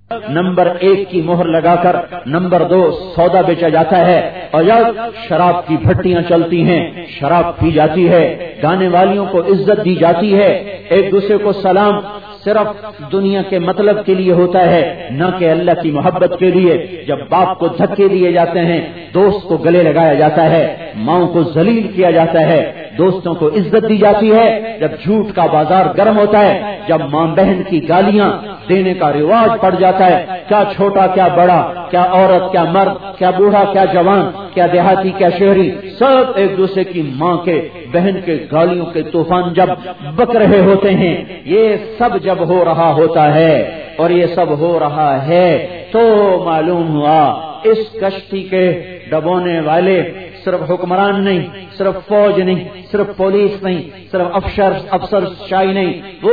Number 1 کی مہر لگا کر نمبر 2 سودا بیچا جاتا ہے، اور جب شراب کی بھٹیاں چلتی ہیں، شراب پی جاتی ہے، گانے والیوں کو عزت دی جاتی ہے، ایک دوسرے کو سلام صرف دنیا کے مطلب کے لیے ہوتا ہے، نہ کہ اللہ کی محبت کے لیے۔ جب باپ کو دھکے دیے جاتے ہیں، دوست کو گلے لگایا جاتا ہے، ماؤں کو ذلیل کیا جاتا ہے، دوستوں کو عزت دی جاتی ہے۔ جب جھوٹ کا بازار گرم ہوتا ہے، جب ماں بہن کی گالیاں دینے کا رواج پڑ جاتا ہے، کیا چھوٹا کیا بڑا، کیا عورت کیا مرد، کیا بوڑھا کیا جوان، کیا دیہاتی کیا شہری، سب ایک دوسرے کی ماں کے بہن کے گالیوں کے طوفان جب بک رہے ہوتے ہیں، یہ سب جب ہو رہا ہوتا ہے اور یہ سب ہو رہا ہے، تو معلوم ہوا اس کشتی کے ڈبونے والے صرف حکمران نہیں، صرف فوج نہیں، صرف پولیس نہیں، صرف افسر شاہی نہیں، وہ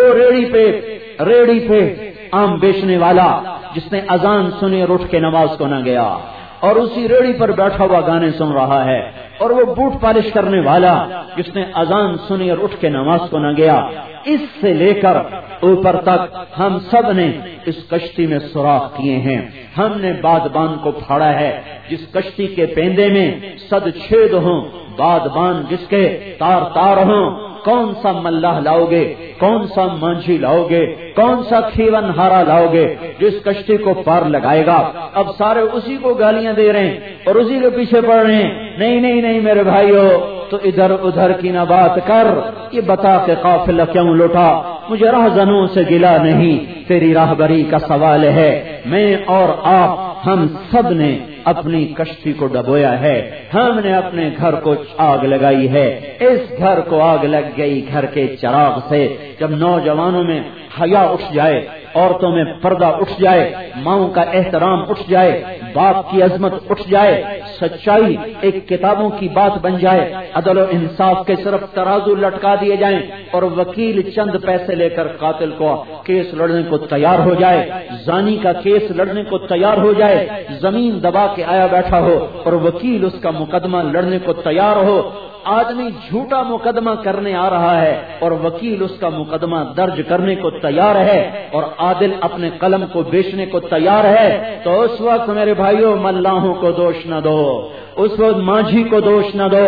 ریڑھی پہ آم بیچنے والا جس نے اذان سنی اور اٹھ کے نماز کو نہ گیا، اور اسی ریڑھی پر بیٹھا ہوا گانے سن رہا ہے، اور وہ بوٹ پالش کرنے والا جس نے اذان سنی اور اٹھ کے نماز کو نہ گیا، اس سے لے کر اوپر تک ہم سب نے اس کشتی میں سوراخ کیے ہیں۔ ہم نے بادبان کو پھاڑا ہے، جس کشتی کے پیندے میں صد چھید ہوں، بادبان جس کے تار ہوں، کون سا ملاح لاؤ گے، کون سا مانجھی لاؤ گے، کون سا کھیون ہارا لاؤ گے جس کشتی کو پار لگائے گا؟ اب سارے اسی کو گالیاں دے رہے ہیں اور اسی کے پیچھے پڑ رہے ہیں۔ نہیں میرے بھائیو، تو ادھر ادھر کی نہ بات کر، یہ بتا کہ قافلہ کیوں لوٹا؟ مجھے راہزنوں سے گلا نہیں، تیری راہبری کا سوال ہے۔ میں اور آپ ہم سب نے اپنی کشتی کو ڈبویا ہے، ہم نے اپنے گھر کو آگ لگائی ہے، اس گھر کو آگ لگ گئی گھر کے چراغ سے۔ جب نوجوانوں میں حیا اٹھ جائے، عورتوں میں پردہ اٹھ جائے، ماؤں کا احترام اٹھ جائے، باپ کی عظمت اٹھ جائے، سچائی ایک کتابوں کی بات بن جائے، عدل و انصاف کے صرف ترازو لٹکا دیے جائیں، اور وکیل چند پیسے لے کر قاتل کو کیس لڑنے کو تیار ہو جائے، زانی کا کیس لڑنے کو تیار ہو جائے، زمین دبا کے آیا بیٹھا ہو اور وکیل اس کا مقدمہ لڑنے کو تیار ہو، آدمی جھوٹا مقدمہ کرنے آ رہا ہے اور وکیل اس کا مقدمہ درج کرنے کو تیار ہے، اور عادل اپنے قلم کو بیچنے کو تیار ہے، تو اس وقت میرے بھائیوں ملاحوں کو دوش نہ دو، اس وقت مانجھی کو دوش نہ دو،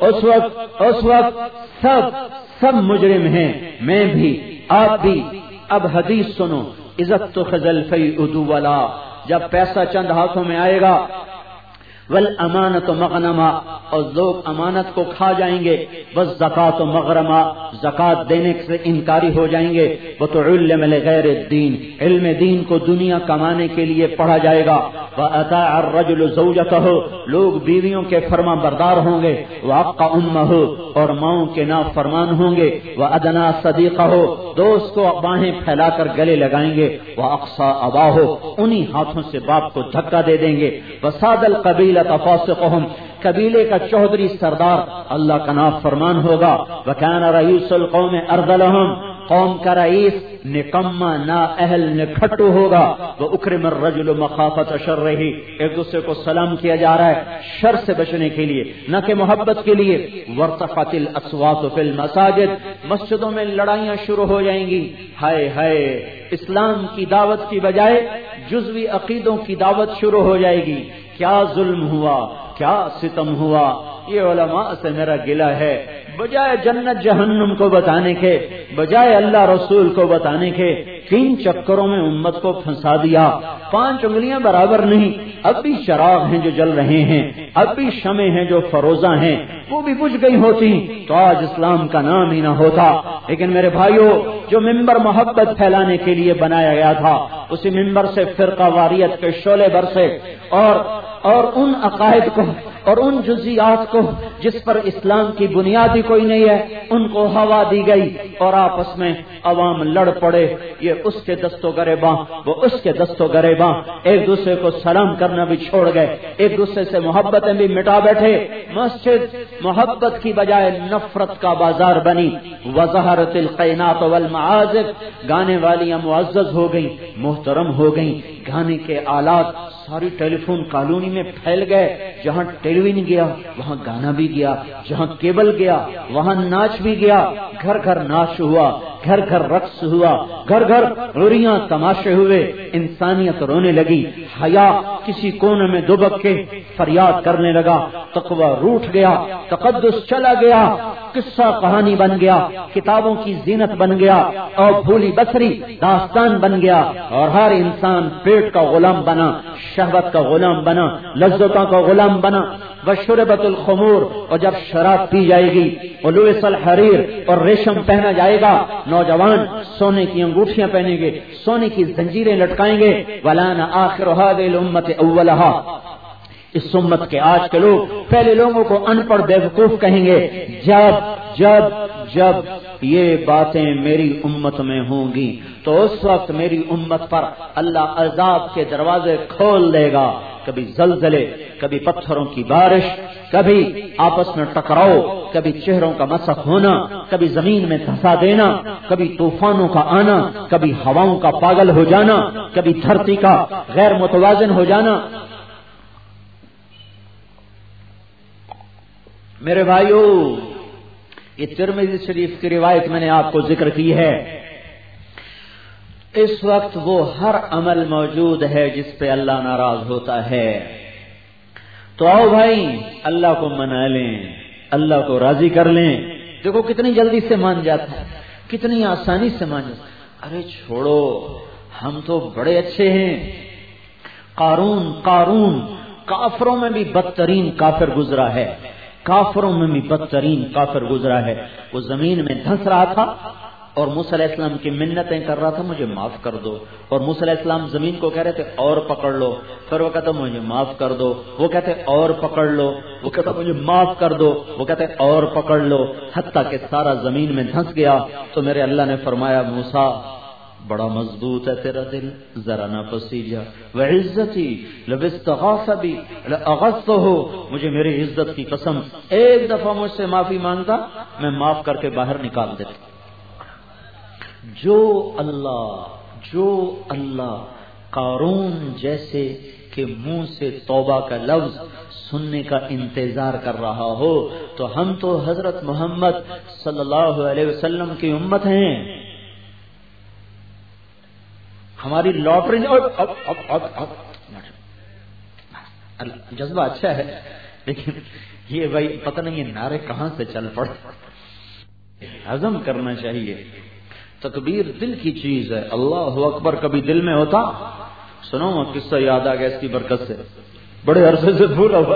اس وقت سب مجرم ہیں، میں بھی آپ بھی۔ اب حدیث سنو، عزت تو خزل فی ادولا، جب پیسہ چند ہاتھوں میں آئے گا، والامانت مغنما، اور لوگ امانت کو کھا جائیں گے، والزکات مغرما، زکات دینے سے انکاری ہو جائیں گے، وتعلم لغیر الدین، علم دین کو دنیا کمانے کے لیے پڑھا جائے گا، واطاع الرجل زوجته، لوگ بیویوں کے فرما بردار ہوں گے، وعق امه، اور ماؤں کے نافرمان ہوں گے، وادنا صدیقه، دوست کو باہیں پھیلا کر گلے لگائیں گے، واقصى اباه، انہی ہاتھوں سے باپ کو دھکا دے دیں گے، وساد القبیلہ فاسقهم، قبیلے کا چودھری سردار اللہ کا نافرمان ہوگا، وکان رئیس القوم ارذلهم، قوم کا رئیس نکما نااہل نکھٹو ہوگا، واکرم الرجل مخافۃ شرہ، ایک دوسرے کو سلام کیا جا رہا ہے شر سے بچنے کے لیے، نہ کہ محبت کے لیے، وارتفعت الاصوات فی المساجد، مسجدوں میں لڑائیاں شروع ہو جائیں گی، ہائے ہائے، اسلام کی دعوت کی بجائے جزوی عقیدوں کی دعوت شروع ہو جائے گی، کیا ظلم ہوا، کیا ستم ہوا۔ یہ علماء سے میرا گلہ ہے، بجائے جنت جہنم کو بتانے کے، بجائے اللہ رسول کو بتانے کے، تین چکروں میں امت کو پھنسا دیا، 5 انگلیاں برابر نہیں، اب بھی چراغ ہیں جو جل رہے ہیں، اب بھی شمع ہیں جو فروزاں ہیں، وہ بھی بجھ گئی ہوتی تو آج اسلام کا نام ہی نہ ہوتا۔ لیکن میرے بھائیوں، جو ممبر محبت پھیلانے کے لیے بنایا گیا تھا، اسی ممبر سے فرقہ واریت کے شعلے برسے، اور ان عقائد کو اور ان جزیات کو جس پر اسلام کی بنیادی کوئی نہیں ہے، ان کو ہوا دی گئی، اور آپس میں عوام لڑ پڑے، یہ اس کے دست و گریباں، وہ اس کے دست و گریباں، ایک دوسرے کو سلام کرنا بھی چھوڑ گئے، ایک دوسرے سے محبتیں بھی مٹا بیٹھے، مسجد محبت کی بجائے نفرت کا بازار بنی، وظہرت القینات والمعازف، گانے والیاں معزز ہو گئیں، محترم ہو گئیں، گانے کے آلات ساری ٹیلی فون کالونی میں پھیل گئے. جہاں ٹیلی ویژن گیا وہاں گانا بھی گیا, جہاں کیبل گیا وہاں ناچ بھی گیا. گھر گھر ناچ ہوا, گھر گھر رقص ہوا, گھر گھر غوریاں تماشے ہوئے. انسانیت رونے لگی, حیا کسی کونے میں دبک کے فریاد کرنے لگا. تقوی روٹھ گیا, تقدس چلا گیا, قصہ کہانی بن گیا, کتابوں کی زینت بن گیا, اور بھولی بسری داستان بن گیا. اور ہر انسان پیٹ کا غلام بنا, شہوت کا غلام بنا, لذتوں کا غلام بنا. وشربت الخمور, اور جب شراب پی جائے گی, ولبس الحریر, اور ریشم پہنا جائے گا. نوجوان سونے کی انگوٹھیاں پہنیں گے, سونے کی زنجیریں لٹکائیں گے. وَلَانَ آخِرُ هَذِهِ الْأُمَّةِ أَوَّلَهَا, اس امت کے آج کے لوگ پہلے لوگوں کو ان پڑھ بیوقوف کہیں گے. جب جب جب یہ باتیں میری امت میں ہوں گی تو اس وقت میری امت پر اللہ عذاب کے دروازے کھول دے گا. کبھی زلزلے, کبھی پتھروں کی بارش, کبھی آپس میں ٹکراؤ, کبھی چہروں کا مسخ ہونا, کبھی زمین میں دھسا دینا, کبھی طوفانوں کا آنا, کبھی ہواؤں کا پاگل ہو جانا, کبھی دھرتی کا غیر متوازن ہو جانا. میرے بھائیو, یہ ترمذی شریف کی روایت میں نے آپ کو ذکر کی ہے. اس وقت وہ ہر عمل موجود ہے جس پہ اللہ ناراض ہوتا ہے. تو آؤ بھائی اللہ کو منا لیں, اللہ کو راضی کر لیں. دیکھو کتنی جلدی سے مان جاتا ہے, کتنی آسانی سے مان جاتا ہے. ارے چھوڑو, ہم تو بڑے اچھے ہیں. قارون کافروں میں بھی بدترین کافر گزرا ہے, کافروں میں بھی بدترین کافر گزرا ہے. وہ زمین میں دھنس رہا تھا اور موسیٰ علیہ السلام کی منتیں کر رہا تھا, مجھے معاف کر دو. اور موسیٰ علیہ السلام زمین کو کہہ رہے تھے اور پکڑ لو. پھر وہ کہتا مجھے معاف کر دو. وہ کہتے اور پکڑ لو. وہ کہتا مجھے معاف کر دو. وہ کہتے اور پکڑ لو, حتیٰ کہ سارا زمین میں دھنس گیا. تو میرے اللہ نے فرمایا موسیٰ بڑا مضبوط ہے تیرا دل, ذرا نہ پسیجا. وعزتی لبستغاث بی لاغثتہ, مجھے میری عزت کی قسم ایک دفعہ مجھ سے معافی مانگتا میں معاف کر کے باہر نکال دیتا. جو اللہ قارون جیسے کہ منہ سے توبہ کا لفظ سننے کا انتظار کر رہا ہو, تو ہم تو حضرت محمد صلی اللہ علیہ وسلم کی امت ہیں. ہماری لاٹری جذبہ اچھا ہے, لیکن یہ بھائی پتہ نہیں یہ نعرے کہاں سے چل پڑے. ہضم کرنا چاہیے. تکبیر دل کی چیز ہے. اللہ اکبر کبھی دل میں ہوتا. سنو قصہ یاد آ گیا اس کی برکت سے, بڑے عرصے سے بھولا ہوا.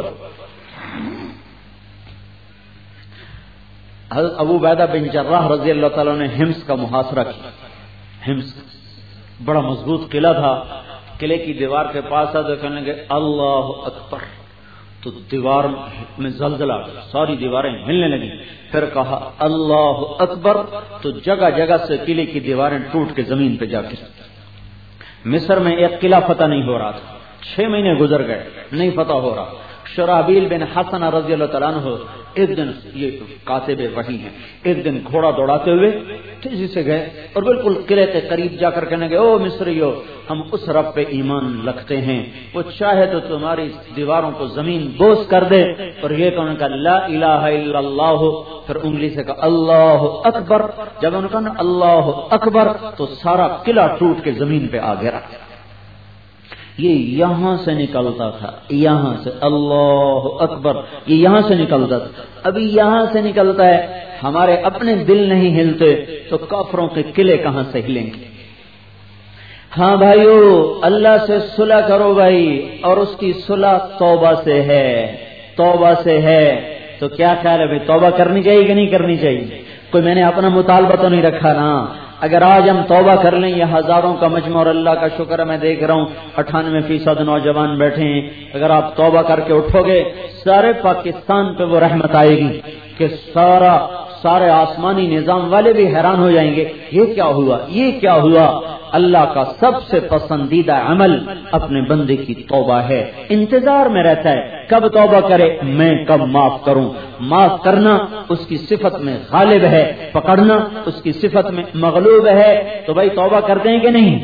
حضرت ابو عبیدہ بن جراح رضی اللہ تعالیٰ نے حمص کا محاصرہ کیا. حمص بڑا مضبوط قلعہ تھا. قلعے کی دیوار کے پاس آتے کہنے لگے اللہ اکبر, تو دیوار میں زلزلہ, ساری دیواریں ہلنے لگی. پھر کہا اللہ اکبر, تو جگہ جگہ سے قلعے کی دیواریں ٹوٹ کے زمین پہ جا کے. مصر میں ایک قلعہ فتح نہیں ہو رہا تھا, 6 مہینے گزر گئے نہیں فتح ہو رہا. شرحبیل بن حسن رضی اللہ تعالیٰ عنہ ایک دن, یہ کاتب وحی ہیں, ایک دن گھوڑا دوڑاتے ہوئے تیزی سے گئے اور بالکل قلعے کے قریب جا کر کہنے گے او مصریو, ہم اس رب پہ ایمان رکھتے ہیں, وہ چاہے تو تمہاری دیواروں کو زمین بوس کر دے. اور یہ کہنے کا لا الہ الا اللہ, پھر انگلی سے کہا اللہ اکبر. جب انہوں نے کہا اللہ اکبر تو سارا قلعہ ٹوٹ کے زمین پہ آ گیا. یہ یہاں سے نکلتا تھا, یہاں سے اللہ اکبر, یہ یہاں سے نکلتا تھا. ابھی یہاں سے نکلتا ہے. ہمارے اپنے دل نہیں ہلتے تو کافروں کے قلعے کہاں سے ہلیں گے. ہاں بھائیو, اللہ سے صلح کرو بھائی, اور اس کی صلح توبہ سے ہے, توبہ سے ہے. تو کیا خیال ہے بھائی, توبہ کرنی چاہیے کہ نہیں کرنی چاہیے؟ کوئی میں نے اپنا مطالبہ تو نہیں رکھا نا. اگر آج ہم توبہ کر لیں, یہ ہزاروں کا مجمع, اور اللہ کا شکر ہے میں دیکھ رہا ہوں 98% نوجوان بیٹھے ہیں. اگر آپ توبہ کر کے اٹھو گے, سارے پاکستان پہ وہ رحمت آئے گی کہ سارے آسمانی نظام والے بھی حیران ہو جائیں گے, یہ کیا ہوا, یہ کیا ہوا. اللہ کا سب سے پسندیدہ عمل اپنے بندے کی توبہ ہے. انتظار میں رہتا ہے کب توبہ کرے, میں کب معاف کروں. معاف کرنا اس کی صفت میں غالب ہے, پکڑنا اس کی صفت میں مغلوب ہے. تو بھائی توبہ کرتے ہیں کہ نہیں؟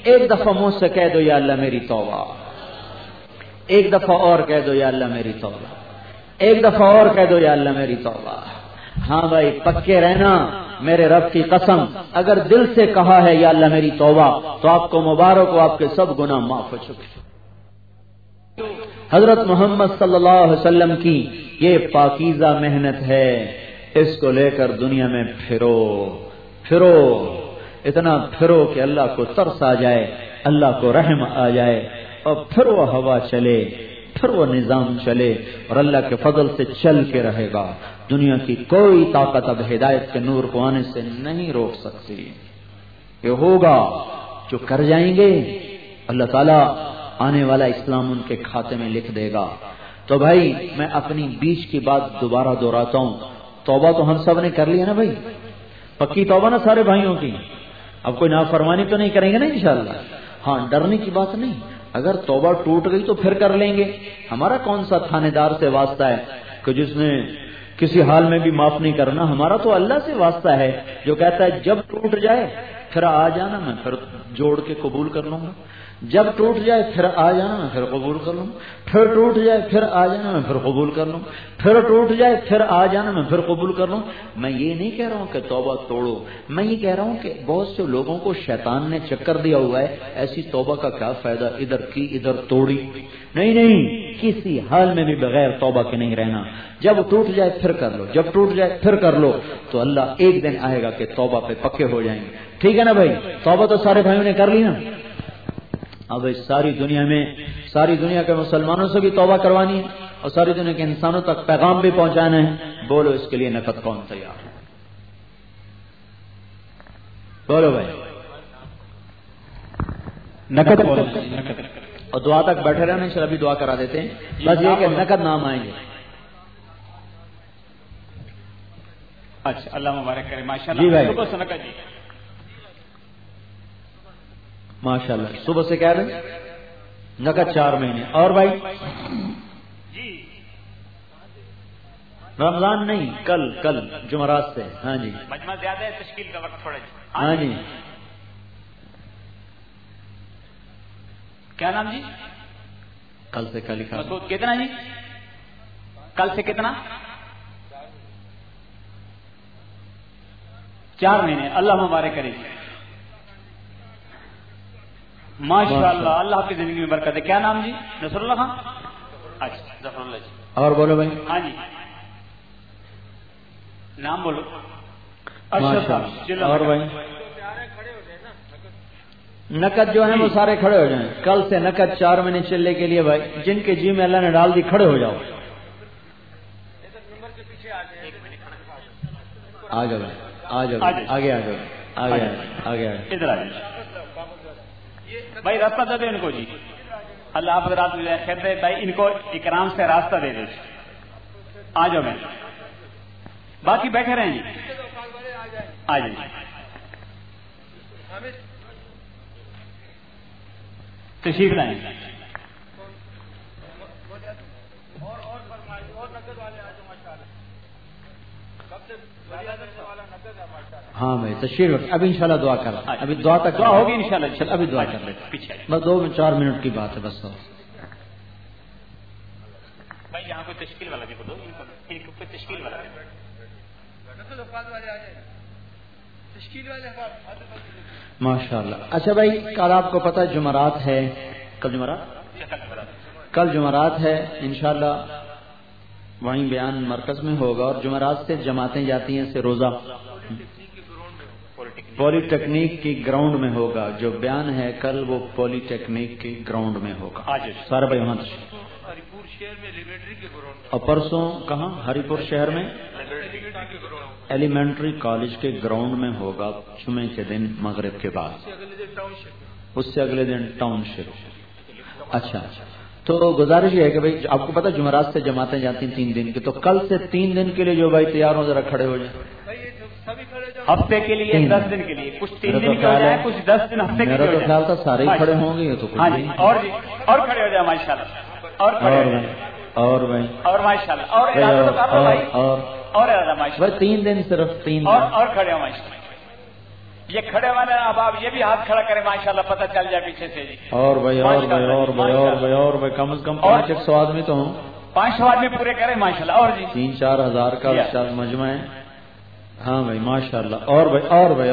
ایک دفعہ منہ سے کہہ دو یا اللہ میری توبہ، ایک دفعہ اور کہہ دو یا اللہ میری توبہ، ایک دفعہ اور کہہ دو یا اللہ میری توبہ۔ ہاں بھائی پکے رہنا، میرے رب کی قسم اگر دل سے کہا ہے یا اللہ میری توبہ تو آپ کو مبارک ہو، آپ کے سب گناہ معاف ہو چکے۔ حضرت محمد صلی اللہ علیہ وسلم کی یہ پاکیزہ محنت ہے، اس کو لے کر دنیا میں پھرو پھرو، اتنا پھرو کہ اللہ کو ترس آ جائے، اللہ کو رحم آ جائے، اور پھر وہ ہوا چلے، پھر وہ نظام چلے، اور اللہ کے فضل سے چل کے رہے گا۔ دنیا کی کوئی طاقت اب ہدایت کے نور کو آنے سے نہیں روک سکتی۔ یہ ہوگا جو کر جائیں گے اللہ تعالیٰ آنے والا اسلام ان کے کھاتے میں لکھ دے گا۔ تو بھائی میں اپنی بیچ کی بات دوبارہ دہراتا ہوں، توبہ تو ہم سب نے کر لی ہے نا بھائی، پکی توبہ نا سارے بھائیوں کی، اب کوئی نافرمانی تو نہیں کریں گے نا انشاءاللہ۔ ہاں ڈرنے کی بات نہیں، اگر توبہ ٹوٹ گئی تو پھر کر لیں گے۔ ہمارا کون سا تھانے دار سے واسطہ ہے کہ جس نے کسی حال میں بھی معاف نہیں کرنا؟ ہمارا تو اللہ سے واسطہ ہے جو کہتا ہے جب ٹوٹ جائے پھر آ جانا، میں پھر جوڑ کے قبول کر لوں گا، جب ٹوٹ جائے پھر آ جانا میں پھر قبول کر لوں، پھر ٹوٹ جائے پھر آ جانا میں پھر قبول کر لوں، پھر ٹوٹ جائے پھر آ جانا میں پھر قبول کر لوں۔ میں یہ نہیں کہہ رہا ہوں کہ توبہ توڑو، میں یہ کہہ رہا ہوں کہ بہت سے لوگوں کو شیطان نے چکر دیا ہوا ہے، ایسی توبہ کا کیا فائدہ، ادھر کی ادھر توڑی۔ نہیں، کسی حال میں بھی بغیر توبہ کے نہیں رہنا، جب ٹوٹ جائے پھر کر لو، جب ٹوٹ جائے پھر کر لو، تو اللہ ایک دن آئے گا کہ توبہ پہ پکے ہو جائیں گے۔ ٹھیک ہے نا بھائی؟ توبہ تو سارے بھائیوں نے کر لی نا؟ اب ساری دنیا میں ساری دنیا کے مسلمانوں سے بھی توبہ کروانی ہے اور ساری دنیا کے انسانوں تک پیغام بھی پہنچانا ہے۔ بولو اس کے لیے نقد کون تیار ہے؟ بولو بھائی، نقد بولو، نقد۔ اور دعا تک بیٹھے رہنا، ان شاء اللہ بھی دعا کرا دیتے ہیں، بس یہ کہ نقد نام آئیں گے۔ اچھا اللہ مبارک کرے، ماشاءاللہ۔ جی بھائی جی ماشاء اللہ، صبح سے کہہ رہے نقد 4 مہینے۔ اور بھائی رمضان نہیں، کل جمعرات سے۔ ہاں جی مجمع زیادہ ہے، تشکیل کا وقت تھوڑا۔ ہاں جی کیا نام جی؟ کل سے کل لکھا مسعود کتنا جی؟ کل سے کتنا؟ 4 مہینے، اللہ مبارک کرے گی۔ ماشاء اللہ، اللہ آپ کی زندگی میں برکت ہے۔ کیا نام جی؟ نصر اللہ خان؟ اچھا ظفر اللہ جی۔ اور بولو بھائی۔ ہاں جی نام بولو۔ اور بھائی نقد جو ہے وہ سارے کھڑے ہو جائیں، کل سے نقد 4 مہینے چلنے کے لیے بھائی، جن کے جی میں اللہ نے ڈال دی کھڑے ہو جاؤ۔ آ جاؤ آ جاؤ، آگے آ جاؤ، آگے ادھر آ جائیں بھائی، راستہ دے دو ان کو جی، اللہ آپ رات میں خیر دے بھائی، ان کو اکرام سے راستہ دے دو۔ آ جاؤ میں، باقی بیٹھے رہیں جی، آ جائیں تشریف لائیں۔ ہاں بھائی تشریف، ابھی انشاءاللہ دعا کر، ابھی دعا تک دعا ہوگی انشاءاللہ، ابھی دعا کر لیتے، پیچھے بس 2-4 منٹ کی بات ہے بس۔ بھائی یہاں کوئی تشکیل والا بھی دو، ان کو کوئی تشکیل والا ماشاء اللہ۔ اچھا بھائی، کل آپ کو پتہ جمعرات ہے، کل جمعرات ہے، انشاءاللہ وہیں بیان مرکز میں ہوگا، اور جمعرات سے جماعتیں جاتی ہیں سے روزہ پولی ٹیکنیک کی گراؤنڈ میں ہوگا، جو بیان ہے کل وہ پولی ٹیکنیک کی گراؤنڈ میں ہوگا، سارے بھائی وہاں اور پرسوں کہاں؟ ہری پور شہر میں ایلیمنٹری کالج کے گراؤنڈ میں ہوگا، جمعے کے دن مغرب کے بعد، اس سے اگلے دن ٹاؤن شپ۔ اچھا تو گزارش یہ ہے کہ بھائی آپ کو پتا جمعرات سے جماعتیں جاتی ہیں 3 دن کی، تو کل سے 3 دن کے لیے جو بھائی تیار ہو ذرا کھڑے ہو جائیں، ہفتے کے لیے 10 دن کے لیے، کچھ 3 دن کے ہو جائے، کچھ 10 دن ہفتے کے لیے۔ میرا تو خیال تھا سارے ہی کھڑے ہوں گے، تو ہاں جی، اور کھڑے ہو جائے ماشاءاللہ، اور بھائی اور ماشاءاللہ، اور ارادہ تو کر لو بھائی، اور ارادہ ماشاءاللہ، 3 دن صرف 3 دن اور کھڑے ہو ماشاءاللہ۔ یہ کھڑے والے اب آپ یہ بھی ہاتھ کھڑا کریں ماشاءاللہ پتہ چل جائے پیچھے سے جی. اور بھائی کم از کم 500 آدمی تو ہوں. 500 آدمی پورے کریں ماشاءاللہ. اور جی 3-4 ہزار کا مجمع ہے. ہاں بھائی ماشاءاللہ. اور بھائی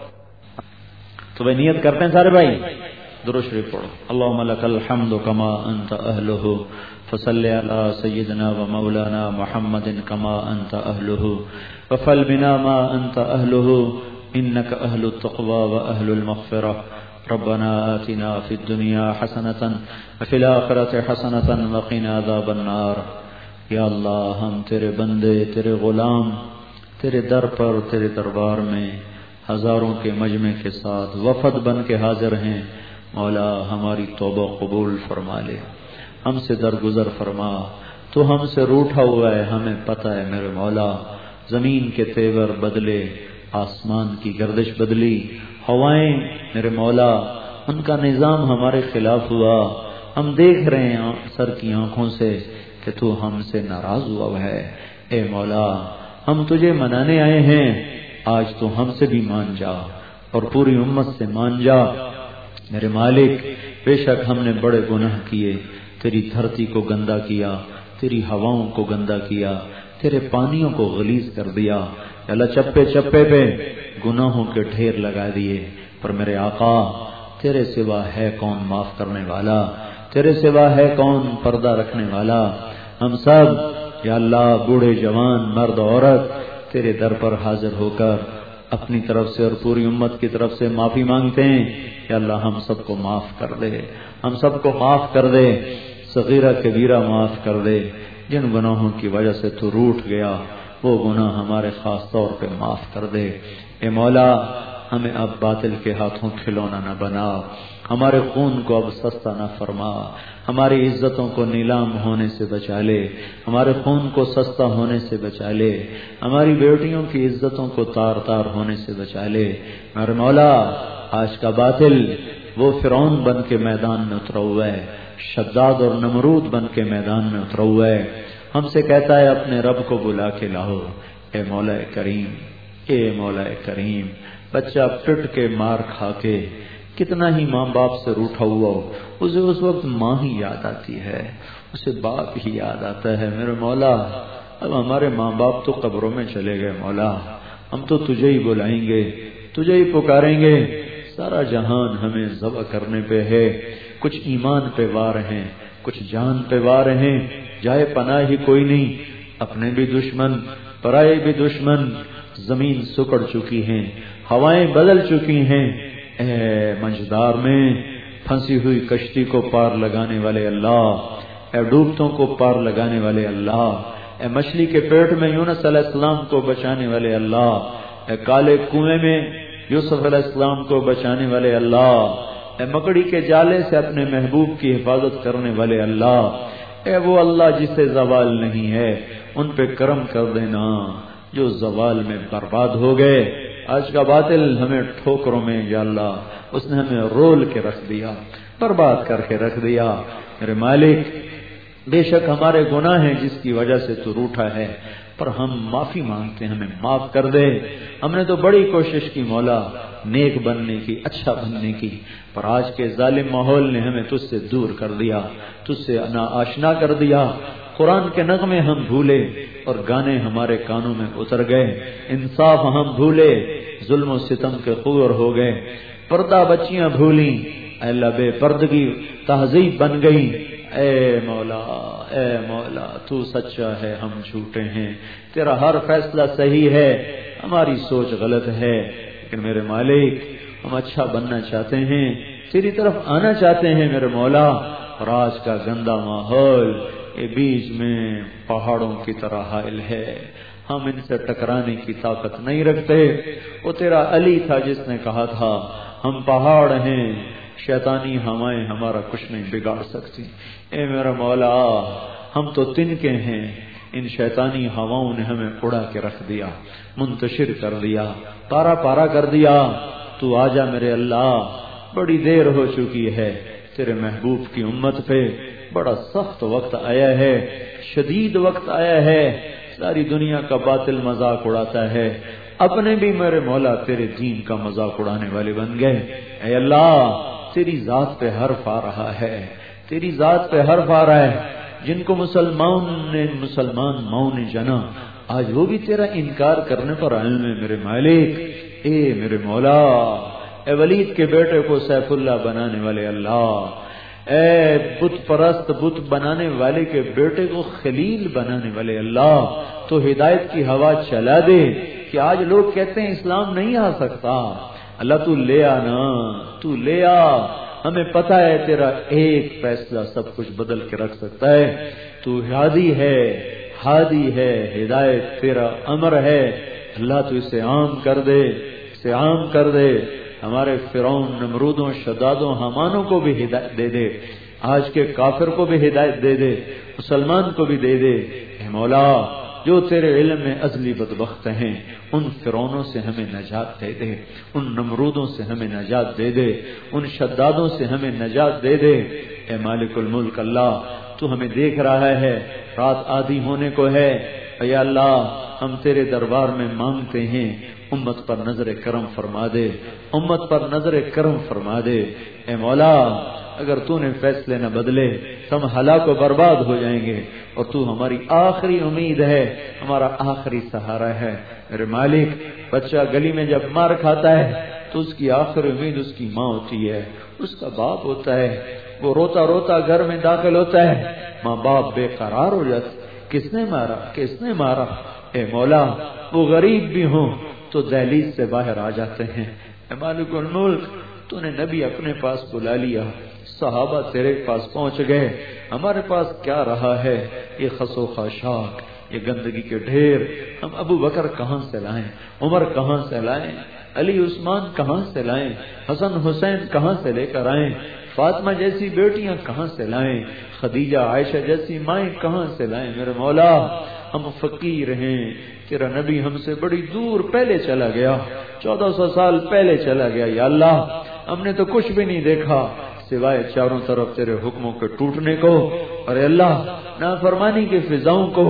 تو بھائی نیت کرتے ہیں سارے بھائی. درود شریف پڑھو. اللهم لك الحمد كما انت اهله فصل على سيدنا ومولانا محمد كما انت اهله وفل بنا ما انت اهله انك اهل التقوى واهل المغفرة. ربنا آتنا في الدنيا حسنة وفي الآخرة حسنة وقنا عذاب النار. یا اللہ ہم تیرے بندے تیرے غلام تیرے در پر تیرے دربار میں ہزاروں کے مجمع کے ساتھ وفد بن کے حاضر ہیں. مولا ہماری توبہ قبول فرما لے. ہم سے درگزر فرما. تو ہم سے روٹھا ہوا ہے ہمیں پتہ ہے میرے مولا. زمین کے تیور بدلے آسمان کی گردش بدلی. ہوائیں میرے مولا ان کا نظام ہمارے خلاف ہوا. ہم دیکھ رہے ہیں سر کی آنکھوں سے کہ تو ہم سے ناراض ہوا ہے. اے مولا ہم تجھے منانے آئے ہیں. آج تو ہم سے بھی مان جا اور پوری امت سے مان جا. میرے مالک بے شک ہم نے بڑے گناہ کیے. تیری دھرتی کو گندا کیا, تیری ہواؤں کو گندا کیا, تیرے پانیوں کو غلیظ کر دیا. اللہ چپے چپے پہ گناہوں کے ڈھیر لگا دیے. پر میرے آقا تیرے سوا ہے کون معاف کرنے والا, تیرے سوا ہے کون پردہ رکھنے والا. ہم سب یا اللہ بوڑھے جوان مرد عورت تیرے در پر حاضر ہو کر اپنی طرف سے اور پوری امت کی طرف سے معافی مانگتے ہیں. یا اللہ ہم سب کو معاف کر دے, ہم سب کو معاف کر دے. صغیرہ کبیرہ معاف کر دے. جن گناہوں کی وجہ سے تو روٹھ گیا وہ گناہ ہمارے خاص طور پہ معاف کر دے. اے مولا ہمیں اب باطل کے ہاتھوں کھلونا نہ بنا. ہمارے خون کو اب سستا نہ فرما. ہماری عزتوں کو نیلام ہونے سے بچا لے. ہمارے خون کو سستا ہونے سے بچا لے. ہماری بیٹیوں کی عزتوں کو تار تار ہونے سے بچا لے. میرے مولا آج کا باطل وہ فرعون بن کے میدان میں اترا ہوا ہے, شداد اور نمرود بن کے میدان میں اترا ہوا ہے. ہم سے کہتا ہے اپنے رب کو بلا کے لاؤ. اے مولا کریم, اے مولا کریم, بچہ پٹ کے مار کھا کے کتنا ہی ماں باپ سے روٹھا ہوا ہو اسے اس وقت ماں ہی یاد آتی ہے, اسے باپ ہی یاد آتا ہے. میرے مولا اب ہمارے ماں باپ تو قبروں میں چلے گئے. مولا ہم تو تجھے ہی بلائیں گے, تجھے ہی پکاریں گے. سارا جہان ہمیں ذبح کرنے پہ ہے. کچھ ایمان پہ وار ہیں, کچھ جان پہ وار ہیں. جائے پناہ ہی کوئی نہیں. اپنے بھی دشمن پرائے بھی دشمن. زمین سکڑ چکی ہیں, ہوائیں بدل چکی ہیں. اے منجدار میں پھنسی ہوئی کشتی کو پار لگانے والے اللہ, اے ڈوبتوں کو پار لگانے والے اللہ, اے مچھلی کے پیٹ میں یونس علیہ السلام کو بچانے والے اللہ, اے کالے کنویں میں یوسف علیہ السلام کو بچانے والے اللہ, اے مکڑی کے جالے سے اپنے محبوب کی حفاظت کرنے والے اللہ, اے وہ اللہ جسے زوال نہیں ہے ان پہ کرم کر دینا جو زوال میں برباد ہو گئے. آج کا باطل ہمیں ٹھوکروں میں یا اللہ اس نے ہمیں رول کے رکھ دیا, برباد کر کے رکھ دیا. میرے مالک بے شک ہمارے گناہ ہیں جس کی وجہ سے تو روٹھا ہے, پر ہم معافی مانگتے ہیں, ہمیں معاف کر دے. ہم نے تو بڑی کوشش کی مولا نیک بننے کی, اچھا بننے کی, پر آج کے ظالم ماحول نے ہمیں تجھ سے دور کر دیا, تجھ سے ناآشنا کر دیا. قرآن کے نغمے ہم بھولے اور گانے ہمارے کانوں میں اتر گئے. انصاف ہم بھولے, ظلم و ستم کے خور ہو گئے. پردہ بچیاں بھولیں, اے اللہ بے پردگی تہذیب بن گئی. اے مولا, اے مولا تو سچا ہے, ہم جھوٹے ہیں. تیرا ہر فیصلہ صحیح ہے, ہماری سوچ غلط ہے. لیکن میرے مالک ہم اچھا بننا چاہتے ہیں, تیری طرف آنا چاہتے ہیں میرے مولا. اور آج کا گندا ماحول یہ بیچ میں پہاڑوں کی طرح حائل ہے, ہم ان سے ٹکرانے کی طاقت نہیں رکھتے. وہ تیرا علی تھا جس نے کہا تھا ہم پہاڑ ہیں, شیطانی ہوائیں ہمارا کچھ نہیں بگاڑ سکتی. اے میرا مولا ہم تو تنکے ہیں, ان شیطانی ہواؤں نے ہمیں اڑا کے رکھ دیا, منتشر کر دیا, پارا پارا کر دیا. تو آجا میرے اللہ, بڑی دیر ہو چکی ہے. تیرے محبوب کی امت پہ بڑا سخت وقت آیا ہے, شدید وقت آیا ہے. ساری دنیا کا باطل مذاق اڑاتا ہے, اپنے بھی میرے مولا تیرے دین کا مذاق اڑانے والے بن گئے. اے اللہ تیری ذات پہ حرف آ رہا ہے, تیری ذات پہ حرف آ رہا ہے. جن کو مسلمان ماؤں نے جنا, آج وہ بھی تیرا انکار کرنے پر آئے ہیں میرے مالک. اے میرے مولا, اے ولید کے بیٹے کو سیف اللہ بنانے والے اللہ, اے بت پرست بت بنانے والے کے بیٹے کو خلیل بنانے والے اللہ, تو ہدایت کی ہوا چلا دے کہ آج لوگ کہتے ہیں اسلام نہیں آ سکتا. اللہ تو لے آنا, تو لے آ. ہمیں پتہ ہے تیرا ایک فیصلہ سب کچھ بدل کے رکھ سکتا ہے. تو ہادی ہے, ہادی ہے, ہدایت تیرا امر ہے. اللہ تو اسے عام کر دے, اسے عام کر دے. ہمارے فرعون نمرودوں شدادوں حمانوں کو بھی ہدایت دے دے, آج کے کافر کو بھی ہدایت دے دے, مسلمان کو بھی دے دے. اے مولا جو تیرے علم میں ازلی بدبخت ہیں ان فرعونوں سے ہمیں نجات دے دے, ان نمرودوں سے ہمیں نجات دے دے, ان شدادوں سے ہمیں نجات دے دے. اے مالک الملک اللہ, تو ہمیں دیکھ رہا ہے, رات آدھی ہونے کو ہے. اے اللہ ہم تیرے دربار میں مانگتے ہیں, امت پر نظر کرم فرما دے, امت پر نظر کرم فرما دے. اے مولا اگر تو نے فیصلے نہ بدلے تو ہم ہلاک و برباد ہو جائیں گے, اور تو ہماری آخری امید ہے, ہمارا آخری سہارا ہے. میرے مالک بچہ گلی میں جب مار کھاتا ہے تو اس کی آخری امید اس کی ماں ہوتی ہے, اس کا باپ ہوتا ہے. وہ روتا روتا گھر میں داخل ہوتا ہے, ماں باپ بے قرار ہو جاتے, کس نے مارا, کس نے مارا. اے مولا وہ غریب بھی ہوں تو دہلیز سے باہر آ جاتے ہیں. اے مالک الملک تو نے نبی اپنے پاس بلا لیا, صحابہ تیرے پاس پہنچ گئے. ہمارے پاس کیا رہا ہے؟ یہ خس و خاشاک, یہ گندگی کے ڈھیر. ہم ابو بکر کہاں سے لائیں, عمر کہاں سے لائیں, علی عثمان کہاں سے لائیں, حسن حسین کہاں سے لے کر آئیں, فاطمہ جیسی بیٹیاں کہاں سے لائیں, خدیجہ عائشہ جیسی مائیں کہاں سے لائیں. میرے مولا ہم فقیر ہیں, تیرا نبی ہم سے بڑی دور پہلے چلا گیا, 1400 سال پہلے چلا گیا. یا اللہ ہم نے تو کچھ بھی نہیں دیکھا سوائے چاروں طرف تیرے حکموں کے ٹوٹنے کو, اور اے اللہ نافرمانی کی فضاؤں کو.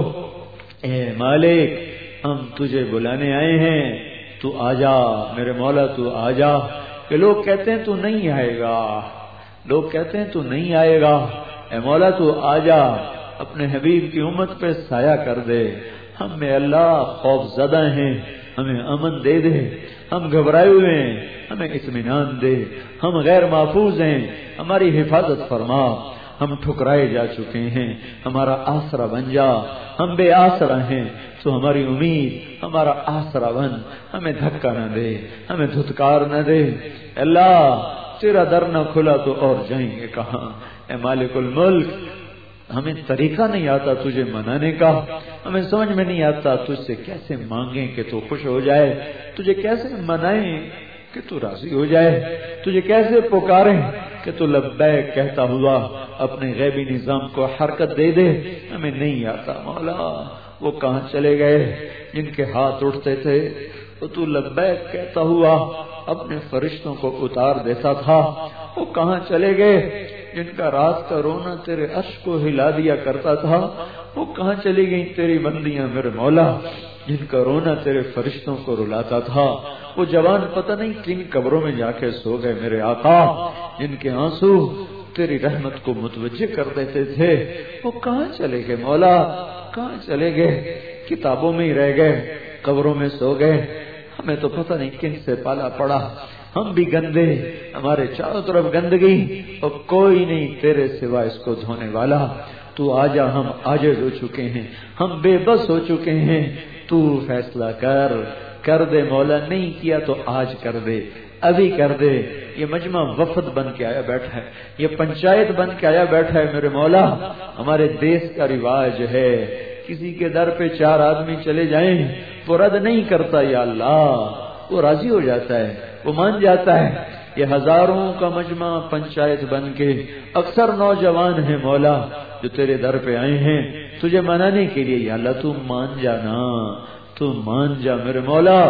اے مالک ہم تجھے بلانے آئے ہیں, تو آجا میرے مولا, تو آجا. کہ لوگ کہتے ہیں تو نہیں آئے گا, لوگ کہتے ہیں تو نہیں آئے گا. اے مولا تو آجا, اپنے حبیب کی امت پہ سایہ کر دے. ہم میں اللہ خوف زدہ ہیں, ہمیں امن دے دے. ہم گھبرائے ہوئے ہیں, ہمیں اطمینان دے. ہم غیر محفوظ ہیں, ہماری حفاظت فرما. ہم ٹھکرائے جا چکے ہیں, ہمارا آسرا بن جا. ہم بے آسرا ہیں تو ہماری امید, ہمارا آسرا بن. ہمیں دھکا نہ دے, ہمیں دھتکار نہ دے. اللہ تیرا در نہ کھلا تو اور جائیں گے کہاں. اے مالک الملک ہمیں طریقہ نہیں آتا تجھے منانے کا, ہمیں سمجھ میں نہیں آتا تجھ سے کیسے مانگیں کہ تو خوش ہو جائے, تجھے کیسے منائیں کہ تو راضی ہو جائے, تجھے کیسے پکاریں کہ تو لبیک کہتا ہوا اپنے غیبی نظام کو حرکت دے دے. ہمیں نہیں آتا مولا. وہ کہاں چلے گئے جن کے ہاتھ اٹھتے تھے تو لبیک کہتا ہوا اپنے فرشتوں کو اتار دیتا تھا؟ وہ کہاں چلے گئے جن کا رات کا رونا تیرے عرش کو ہلا دیا کرتا تھا؟ وہ کہاں چلی گئی تیری بندیاں میرے مولا جن کا رونا تیرے فرشتوں کو رلاتا تھا؟ وہ جوان پتہ نہیں کن قبروں میں جا کے سو گئے میرے آقا جن کے آنسو تیری رحمت کو متوجہ کر دیتے تھے. وہ کہاں چلے گئے مولا؟ کہاں چلے گئے؟ کتابوں میں ہی رہ گئے, قبروں میں سو گئے. ہمیں تو پتہ نہیں کن سے پالا پڑا. ہم بھی گندے, ہمارے چاروں طرف گندگی, اور کوئی نہیں تیرے سوا اس کو دھونے والا. تو آجا, ہم عاجز ہو چکے ہیں, ہم بے بس ہو چکے ہیں. تو فیصلہ کر دے مولا. نہیں کیا تو آج کر دے, ابھی کر دے. یہ مجمع وفد بن کے آیا بیٹھا ہے, یہ پنچایت بن کے آیا بیٹھا ہے میرے مولا. ہمارے دیس کا رواج ہے کسی کے در پہ 4 آدمی چلے جائیں وہ رد نہیں کرتا. یا اللہ وہ راضی ہو جاتا ہے, وہ مان جاتا ہے. یہ ہزاروں کا مجمع پنچایت بن کے اکثر نوجوان ہیں مولا جو تیرے در پہ آئے ہیں تجھے منانے کے لیے. یا اللہ تو مان جانا, تو مان جا میرے مولا,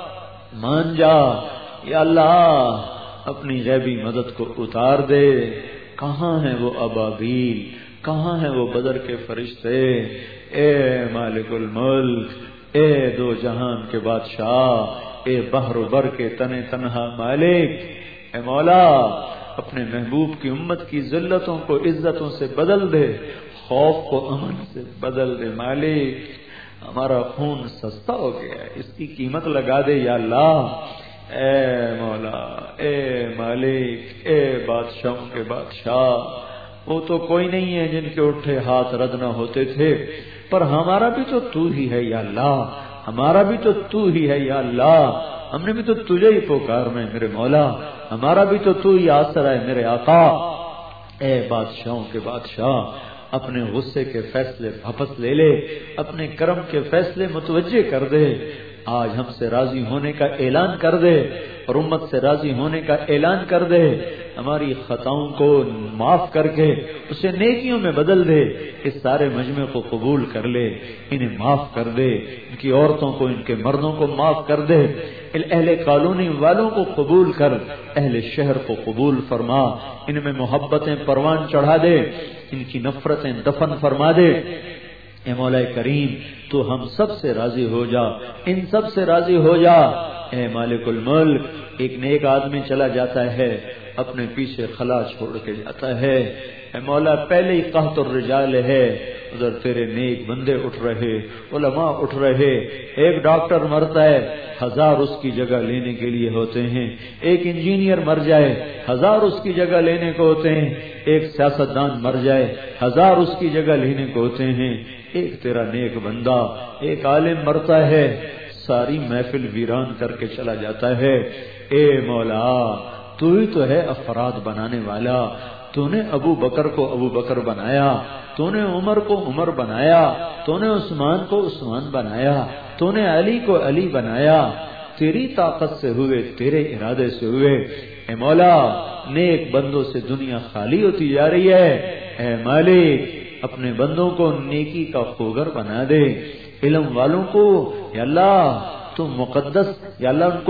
مان جا. یا اللہ اپنی غیبی مدد کو اتار دے. کہاں ہیں وہ ابابیل, کہاں ہیں وہ بدر کے فرشتے؟ اے مالک الملک اے دو جہان کے بادشاہ، اے بحر و بر کے تن تنہا مالک، اے مولا اپنے محبوب کی امت کی ذلتوں کو عزتوں سے بدل دے، خوف کو امن سے بدل دے مالک۔ ہمارا خون سستا ہو گیا ہے، اس کی قیمت لگا دے یا اللہ۔ اے مولا، اے مالک، اے بادشاہوں کے بادشاہ، وہ تو کوئی نہیں ہے جن کے اٹھے ہاتھ رد نہ ہوتے تھے، پر ہمارا بھی تو تو ہی ہے یا اللہ، ہمارا بھی تو تو ہی ہے یا اللہ، ہم نے بھی تو تجھے ہی پکارنا ہے میرے مولا، ہمارا بھی تو ہی آسرا ہے میرے آقا۔ اے بادشاہوں کے بادشاہ، اپنے غصے کے فیصلے واپس لے لے، اپنے کرم کے فیصلے متوجہ کر دے، آج ہم سے راضی ہونے کا اعلان کر دے اور امت سے راضی ہونے کا اعلان کر دے، ہماری خطاؤں کو معاف کر کے اسے نیکیوں میں بدل دے، اس سارے مجمع کو قبول کر لے، انہیں معاف کر دے، ان کی عورتوں کو، ان کے مردوں کو معاف کر دے، اہل کالونی والوں کو قبول کر، اہل شہر کو قبول فرما، ان میں محبتیں پروان چڑھا دے، ان کی نفرتیں دفن فرما دے۔ اے مولا کریم، تو ہم سب سے راضی ہو جا، ان سب سے راضی ہو جا۔ اے مالک الملک، ایک نیک آدمی چلا جاتا ہے، اپنے پیچھے خلا چھوڑ کے جاتا ہے، اے مولا پہلے ہی قحط الرجال ہے، ادھر تیرے نیک بندے اٹھ رہے، علماء اٹھ رہے، ایک ڈاکٹر مرتا ہے، 1000 اس کی جگہ لینے کے لیے ہوتے ہیں، ایک انجینئر مر جائے 1000 اس کی جگہ لینے کو ہوتے ہیں، ایک سیاستدان مر جائے 1000 اس کی جگہ لینے کو ہوتے ہیں، ایک تیرا نیک بندہ، ایک عالم مرتا ہے، ساری محفل ویران کر کے چلا جاتا ہے۔ اے مولا، تو ہی تو ہے افراد بنانے والا، تو نے ابو بکر کو ابو بکر بنایا، تو نے عمر کو عمر بنایا، تو نے عثمان کو عثمان بنایا، تو نے علی کو علی بنایا، تیری طاقت سے ہوئے، تیرے ارادے سے ہوئے۔ اے مولا، نیک بندوں سے دنیا خالی ہوتی جا رہی ہے، اے مالک اپنے بندوں کو نیکی کا خوگر بنا دے، علم والوں کو یا اللہ تو مقدس، یا اللہ ان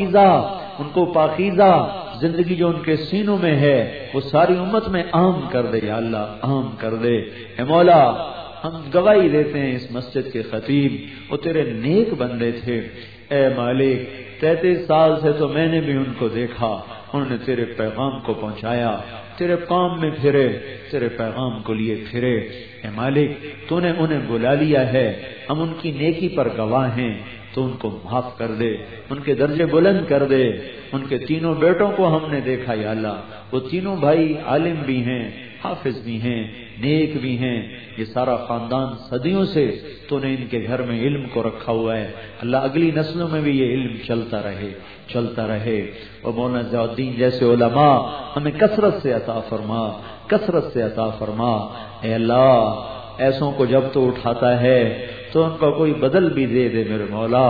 کو پاکیزہ زندگی جو ان کے سینوں میں ہے وہ ساری امت میں عام کر دے یا اللہ، عام کر دے۔ اے مولا، ہم گواہی دیتے ہیں اس مسجد کے خطیب، وہ تیرے نیک بندے تھے، اے مالک 33 سال سے تو میں نے بھی ان کو دیکھا، انہوں نے تیرے پیغام کو پہنچایا، تیرے کام میں پھرے، تیرے پیغام کو لیے پھرے۔ اے مالک، تو نے انہیں بلا لیا ہے، ہم ان کی نیکی پر گواہ ہیں، تو ان کو معاف کر دے، ان کے درجے بلند کر دے۔ ان کے تینوں بیٹوں کو ہم نے دیکھا یا اللہ، وہ تینوں بھائی عالم بھی ہیں، حافظ بھی ہیں، نیک بھی ہیں، یہ سارا خاندان صدیوں سے تو نے ان کے گھر میں علم کو رکھا ہوا ہے، اللہ اگلی نسلوں میں بھی یہ علم چلتا رہے۔ اور مولانا ضیاء الدین جیسے علماء ہمیں کثرت سے عطا فرما۔ اے اللہ، ایسوں کو جب تو اٹھاتا ہے تو ان کا کوئی بدل بھی دے دے میرے مولا،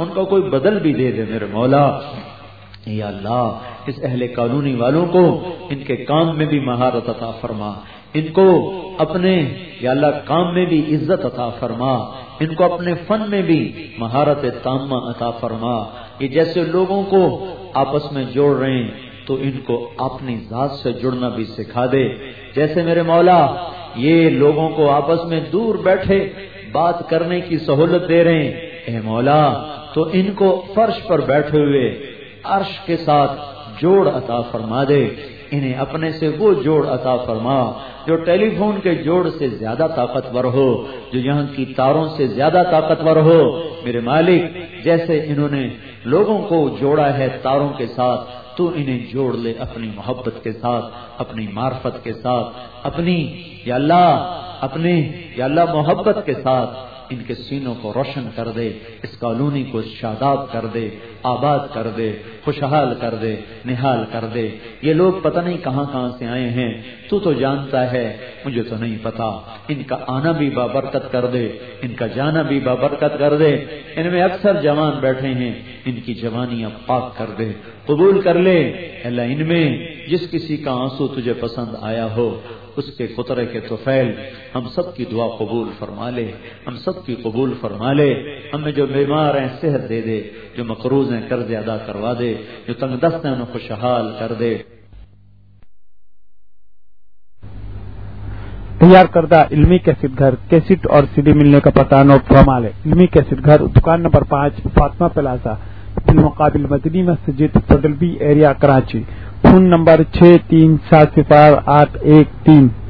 میرے مولا۔ یا اللہ، اس اہل کالونی والوں کو ان کے کام میں بھی مہارت عطا فرما، ان کو اپنے یا اللہ کام میں بھی عزت عطا فرما، ان کو اپنے فن میں بھی مہارت تامہ عطا فرما۔ یہ جیسے لوگوں کو آپس میں جوڑ رہے ہیں تو ان کو اپنی ذات سے جڑنا بھی سکھا دے، جیسے میرے مولا یہ لوگوں کو آپس میں دور بیٹھے بات کرنے کی سہولت دے رہے ہیں، اے مولا تو ان کو فرش پر بیٹھے ہوئے عرش کے ساتھ جوڑ عطا فرما دے، انہیں اپنے سے وہ جوڑ عطا فرما جو ٹیلی فون کے جوڑ سے زیادہ طاقتور ہو، جو یہاں کی تاروں سے زیادہ طاقتور ہو۔ میرے مالک، جیسے انہوں نے لوگوں کو جوڑا ہے تاروں کے ساتھ، تو انہیں جوڑ لے اپنی محبت کے ساتھ، اپنی معرفت کے ساتھ، اپنی یا اللہ محبت کے ساتھ ان کے سینوں کو روشن کر دے، اس کالونی کو شاداب کر دے، آباد کر دے، خوشحال کر دے، نہال کر دے۔ یہ لوگ پتہ نہیں کہاں سے آئے ہیں، تو جانتا ہے، مجھے تو نہیں پتا۔ ان کا آنا بھی بابرکت کر دے، ان کا جانا بھی بابرکت کر دے۔ ان میں اکثر جوان بیٹھے ہیں، ان کی جوانیاں پاک کر دے، قبول کر لے۔ اللہ، ان میں جس کسی کا آنسو تجھے پسند آیا ہو، اس کے قطرے کے طفیل ہم سب کی دعا قبول فرما لے، ہمیں جو بیمار ہیں صحت دے دے، جو مقروض ہیں قرض ادا کروا دے، جو تنگ دست ہیں انہیں خوشحال کر دے۔ تیار کردہ علمی کیسٹ گھر، کیسٹ اور سی ڈی ملنے کا پتہ نوٹ فرمالے۔ علمی کیسٹ گھر، دکان نمبر 5، فاطمہ پلازا، بالمقابل مدنی مسجد، پڈل B area, Karachi. Phone number 63708113۔